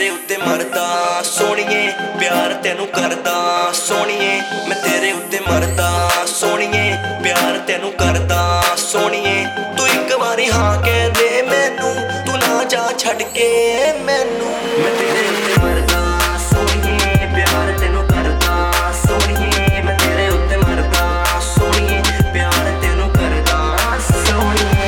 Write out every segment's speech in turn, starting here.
तेरे उत्ते मरदा सोहणिए प्यार तेनू करदा सोहणिए मैं तेरे उत्ते मरदा सोहणिए प्यार तेनू करदा सोहणिए तू एक बारी हाँ कह दे मैनू तू ना जा छड़ के मैनू मैं तेरे उत्ते मरदा सोहणिए प्यार तेनू करदा सोहणिए मैं तेरे उत्ते मरदा सोहणिए प्यार तेनू करदा सोहणिए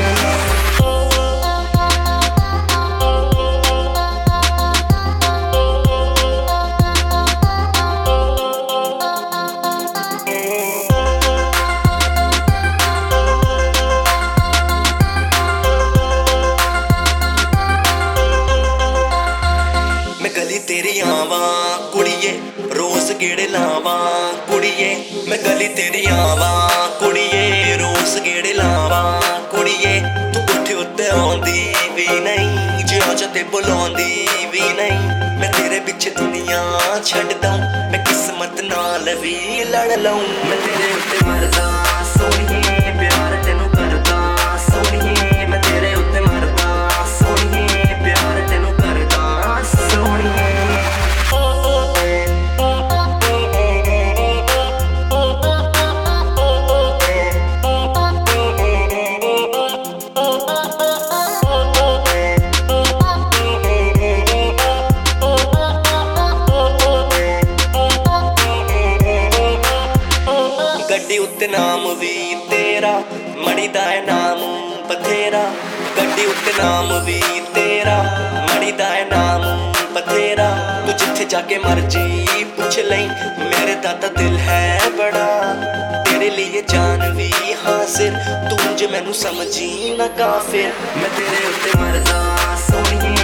गली तेरी आवा कुड़िए रोज गेड़े लावा कुड़िए मैं गली तेरी आवा कुड़िए रोज गेड़े लावा कुड़िए तू कोठे उत्ते आउंदी भी नहीं जे आजा ते बुलाउंदी भी नहीं मैं तेरे पिछे दुनिया छड्ड दूं मैं किस्मत नाल भी लड़ लऊं मैं तेरे उत्ते मरदा सोहणिए प्यार तेनू करदा सोहणिए मैं तेरे उत्ते मरदा सोहणिए प्यार तेनू करदा सोहणिए गड्डी उत्ते नाम भी तेरा मड़ी दा है नाम बथेरा गड्डी उत्ते नाम भी तेरा मड़ी दा है नाम बथेरा तू जिथे जाके मर्जी पूछ लई मेरे दादा दिल है बड़ा तेरे लिए जान भी हासिल तू जे मैनू समझी ना काफिर मैं तेरे उत्ते मरदा सोहणिए